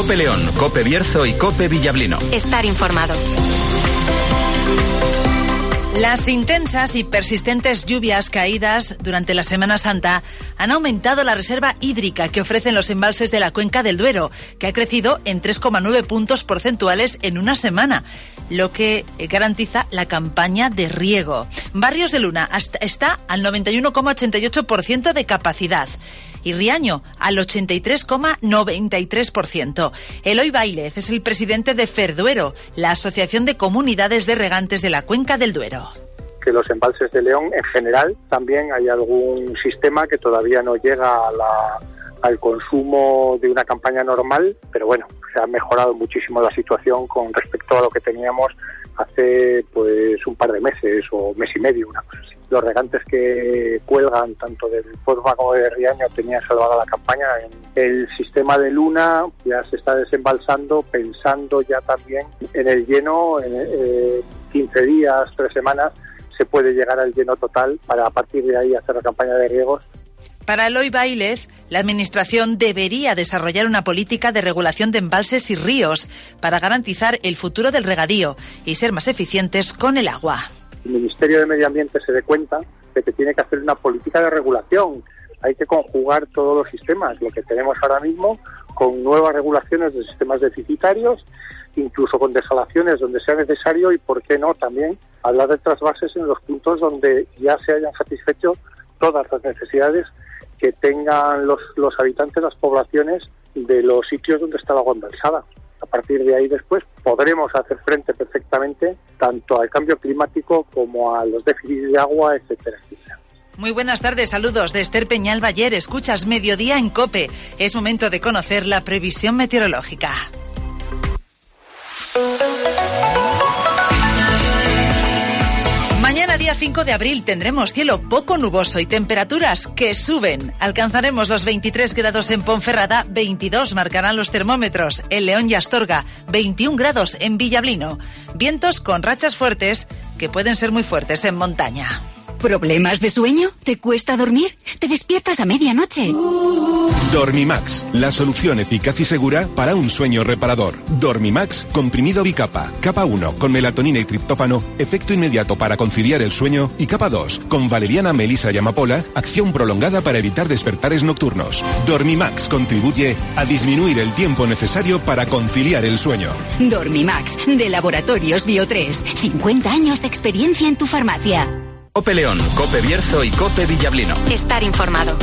COPE León, COPE Bierzo y COPE Villablino. Estar informado. Las intensas y persistentes lluvias caídas durante la Semana Santa han aumentado la reserva hídrica que ofrecen los embalses de la cuenca del Duero, que ha crecido en 3,9 puntos porcentuales en una semana, lo que garantiza la campaña de riego. Barrios de Luna está al 91,88% de capacidad. Y Riaño al 83,93%. Eloy Bailez es el presidente de FERDuero, la Asociación de Comunidades de Regantes de la Cuenca del Duero. Que los embalses de León, en general, también hay algún sistema que todavía no llega al consumo de una campaña normal, pero bueno, se ha mejorado muchísimo la situación con respecto a lo que teníamos hace pues un par de meses o mes y medio, una cosa así. Los regantes que cuelgan tanto del Pozva como de Riaño tenían salvada la campaña. El sistema de Luna ya se está desembalsando, pensando ya también en el lleno, en 15 días, 3 semanas, se puede llegar al lleno total para a partir de ahí hacer la campaña de riegos. Para Eloy Bailez, la Administración debería desarrollar una política de regulación de embalses y ríos para garantizar el futuro del regadío y ser más eficientes con el agua. El Ministerio de Medio Ambiente se dé cuenta de que tiene que hacer una política de regulación. Hay que conjugar todos los sistemas, lo que tenemos ahora mismo, con nuevas regulaciones de sistemas deficitarios, incluso con desalaciones donde sea necesario y, por qué no, también hablar de trasvases en los puntos donde ya se hayan satisfecho todas las necesidades que tengan los habitantes, las poblaciones de los sitios donde está el agua embalsada. A partir de ahí después podremos hacer frente perfectamente tanto al cambio climático como a los déficits de agua, etcétera, etcétera. Muy buenas tardes, saludos de Esther Peñal Baller. Escuchas Mediodía en COPE. Es momento de conocer la previsión meteorológica. Mañana, día 5 de abril, tendremos cielo poco nuboso y temperaturas que suben. Alcanzaremos los 23 grados en Ponferrada, 22 marcarán los termómetros en León y Astorga, 21 grados en Villablino. Vientos con rachas fuertes que pueden ser muy fuertes en montaña. ¿Problemas de sueño? ¿Te cuesta dormir? ¿Te despiertas a medianoche? Dormimax, la solución eficaz y segura para un sueño reparador. Dormimax, comprimido bicapa. Capa 1, con melatonina y triptófano, efecto inmediato para conciliar el sueño. Y capa 2, con valeriana, melisa y amapola, acción prolongada para evitar despertares nocturnos. Dormimax contribuye a disminuir el tiempo necesario para conciliar el sueño. Dormimax, de Laboratorios Bio3. 50 años de experiencia en tu farmacia. COPE León, COPE Bierzo y COPE Villablino. Estar informado.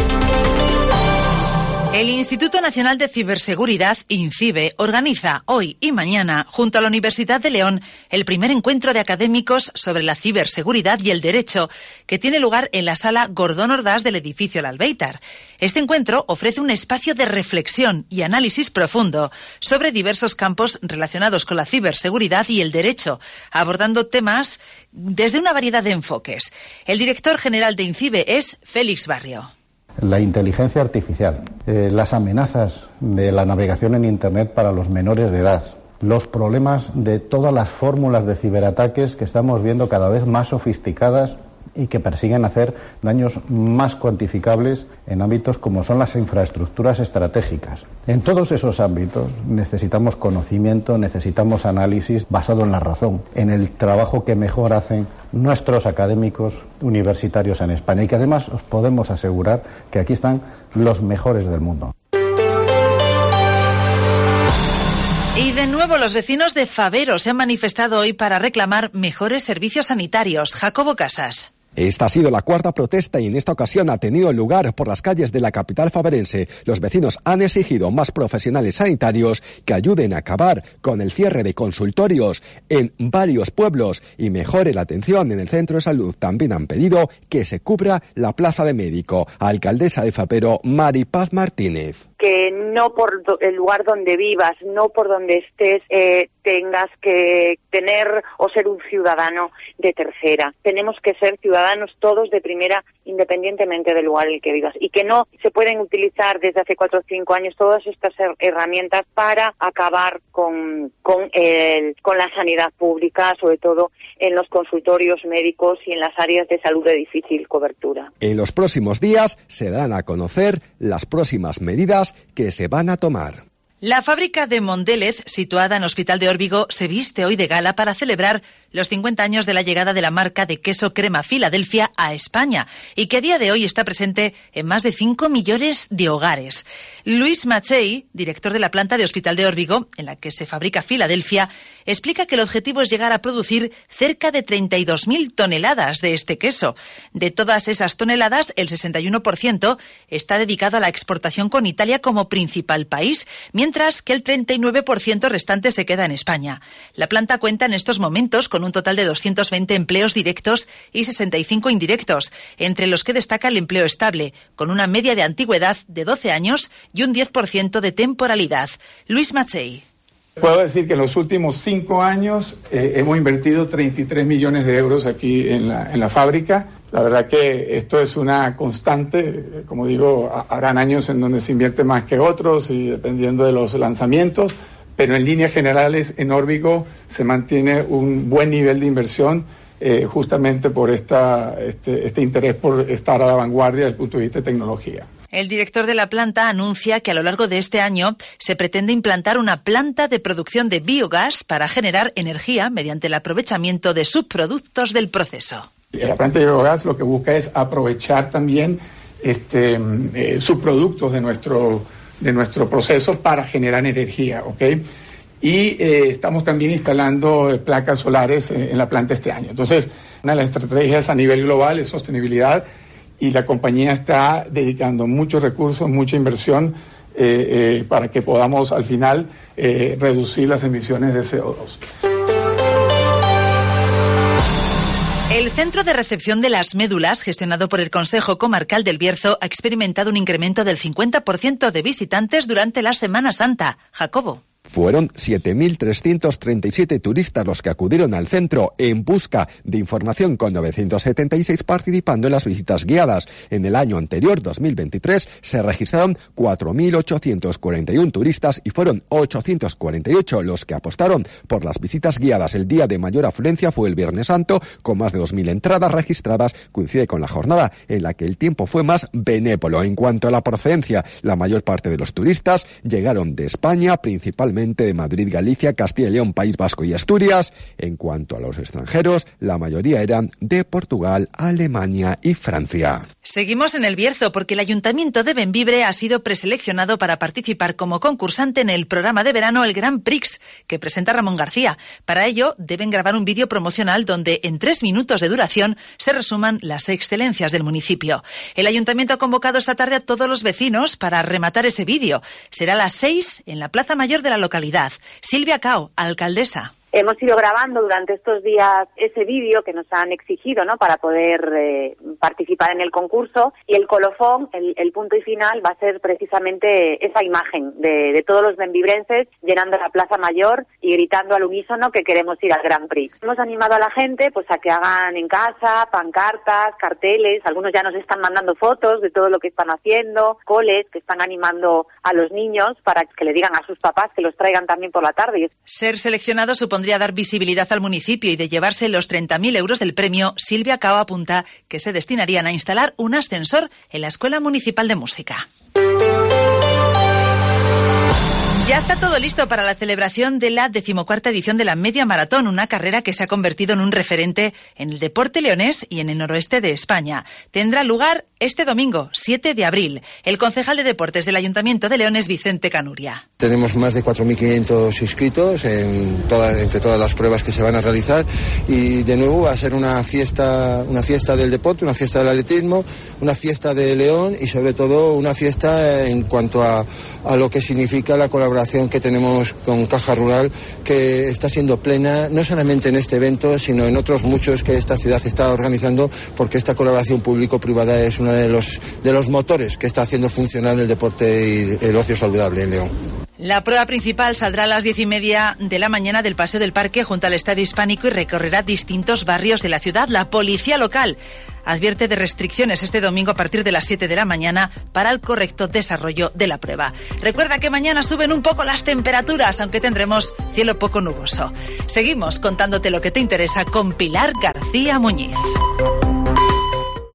El Instituto Nacional de Ciberseguridad, INCIBE, organiza hoy y mañana, junto a la Universidad de León, el primer encuentro de académicos sobre la ciberseguridad y el derecho, que tiene lugar en la sala Gordón Ordás del edificio El Albéitar. Este encuentro ofrece un espacio de reflexión y análisis profundo sobre diversos campos relacionados con la ciberseguridad y el derecho, abordando temas desde una variedad de enfoques. El director general de INCIBE es Félix Barrio. La inteligencia artificial, las amenazas de la navegación en Internet para los menores de edad, los problemas de todas las fórmulas de ciberataques que estamos viendo cada vez más sofisticadas y que persiguen hacer daños más cuantificables en ámbitos como son las infraestructuras estratégicas. En todos esos ámbitos necesitamos conocimiento, necesitamos análisis basado en la razón, en el trabajo que mejor hacen nuestros académicos universitarios en España y que además os podemos asegurar que aquí están los mejores del mundo. Y de nuevo los vecinos de Favero se han manifestado hoy para reclamar mejores servicios sanitarios. Jacobo Casas. Esta ha sido la cuarta protesta y en esta ocasión ha tenido lugar por las calles de la capital faverense. Los vecinos han exigido más profesionales sanitarios que ayuden a acabar con el cierre de consultorios en varios pueblos y mejore la atención en el centro de salud. También han pedido que se cubra la plaza de médico. Alcaldesa de Favero, Maripaz Martínez. Que no por el lugar donde vivas, no por donde estés, tengas que tener o ser un ciudadano de tercera. Tenemos que ser ciudadanos todos de primera, independientemente del lugar en el que vivas. Y que no se pueden utilizar desde hace 4 o 5 años todas estas herramientas para acabar con la sanidad pública, sobre todo en los consultorios médicos y en las áreas de salud de difícil cobertura. En los próximos días se darán a conocer las próximas medidas que se van a tomar. La fábrica de Mondélez, situada en Hospital de Órbigo, se viste hoy de gala para celebrar los 50 años de la llegada de la marca de queso crema Filadelfia a España y que a día de hoy está presente en más de 5 millones de hogares. Luis Mazzei, director de la planta de Hospital de Órbigo, en la que se fabrica Filadelfia, explica que el objetivo es llegar a producir cerca de 32.000 toneladas de este queso. De todas esas toneladas, el 61% está dedicado a la exportación con Italia como principal país, mientras que el 39% restante se queda en España. La planta cuenta en estos momentos con un total de 220 empleos directos y 65 indirectos, entre los que destaca el empleo estable, con una media de antigüedad de 12 años y un 10% de temporalidad. Luis Mazzei. Puedo decir que en los últimos 5 años hemos invertido 33 millones de euros aquí en la fábrica. La verdad que esto es una constante, como digo, habrán años en donde se invierte más que otros y dependiendo de los lanzamientos, pero en líneas generales en Órbigo se mantiene un buen nivel de inversión justamente por este interés por estar a la vanguardia desde el punto de vista de tecnología. El director de la planta anuncia que a lo largo de este año se pretende implantar una planta de producción de biogás para generar energía mediante el aprovechamiento de subproductos del proceso. La planta de biogás lo que busca es aprovechar también subproductos de nuestro proceso para generar energía, ¿ok? Y estamos también instalando placas solares en la planta este año. Entonces, una de las estrategias a nivel global es sostenibilidad y la compañía está dedicando muchos recursos, mucha inversión para que podamos al final reducir las emisiones de CO2. El Centro de Recepción de las Médulas, gestionado por el Consejo Comarcal del Bierzo, ha experimentado un incremento del 50% de visitantes durante la Semana Santa. Jacobo. Fueron 7.337 turistas los que acudieron al centro en busca de información, con 976 participando en las visitas guiadas. En el año anterior, 2023, se registraron 4.841 turistas y fueron 848 los que apostaron por las visitas guiadas. El día de mayor afluencia fue el Viernes Santo, con más de 2.000 entradas registradas. Coincide con la jornada en la que el tiempo fue más benévolo. En cuanto a la procedencia, la mayor parte de los turistas llegaron de España, principalmente de Madrid, Galicia, Castilla y León, País Vasco y Asturias. En cuanto a los extranjeros, la mayoría eran de Portugal, Alemania y Francia. Seguimos en el Bierzo porque el Ayuntamiento de Bembibre ha sido preseleccionado para participar como concursante en el programa de verano El Gran Prix, que presenta Ramón García. Para ello, deben grabar un vídeo promocional donde en 3 minutos de duración se resuman las excelencias del municipio. El Ayuntamiento ha convocado esta tarde a todos los vecinos para rematar ese vídeo. Será a las 6 en la Plaza Mayor de la localidad. Silvia Cao, alcaldesa. Hemos ido grabando durante estos días ese vídeo que nos han exigido, ¿no?, para poder participar en el concurso, y el colofón, el punto y final, va a ser precisamente esa imagen de todos los bembibrenses llenando la Plaza Mayor y gritando al unísono que queremos ir al Grand Prix. Hemos animado a la gente pues a que hagan en casa pancartas, carteles, algunos ya nos están mandando fotos de todo lo que están haciendo, coles que están animando a los niños para que le digan a sus papás que los traigan también por la tarde. Ser seleccionado supondría dar visibilidad al municipio y de llevarse los 30.000 euros del premio. Silvia Cao apunta que se destinarían a instalar un ascensor en la Escuela Municipal de Música. Ya está todo listo para la celebración de la 14ª edición de la Media Maratón, una carrera que se ha convertido en un referente en el deporte leonés y en el noroeste de España. Tendrá lugar este domingo, 7 de abril. El concejal de Deportes del Ayuntamiento de León es Vicente Canuria. Tenemos más de 4.500 inscritos entre todas las pruebas que se van a realizar, y de nuevo va a ser una fiesta del deporte, una fiesta del atletismo, una fiesta de León y sobre todo una fiesta en cuanto a lo que significa la colaboración que tenemos con Caja Rural, que está siendo plena, no solamente en este evento, sino en otros muchos que esta ciudad está organizando, porque esta colaboración público-privada es uno de los motores que está haciendo funcionar el deporte y el ocio saludable en León. La prueba principal saldrá a las 10:30 de la mañana del Paseo del Parque junto al Estadio Hispánico y recorrerá distintos barrios de la ciudad. La policía local advierte de restricciones este domingo a partir de las 7 de la mañana para el correcto desarrollo de la prueba. Recuerda que mañana suben un poco las temperaturas, aunque tendremos cielo poco nuboso. Seguimos contándote lo que te interesa con Pilar García Muñiz.